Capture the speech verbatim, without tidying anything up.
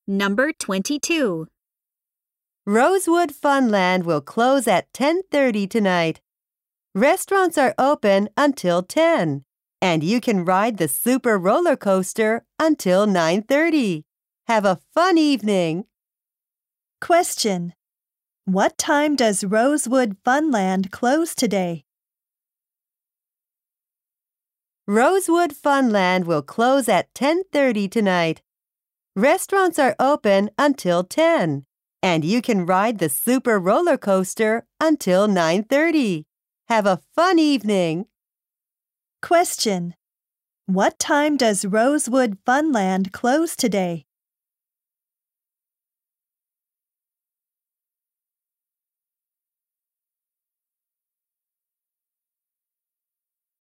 Number twenty-two. Rosewood Funland will close at ten thirty tonight. Restaurants are open until ten, and you can ride the Super Roller Coaster until nine thirty. Have a fun evening. Question. What time does Rosewood Funland close today? Rosewood Funland will close at ten thirty tonight. Restaurants are open until ten, and you can ride the Super Roller Coaster until nine thirty. Have a fun evening. Question. What time does Rosewood Funland close today?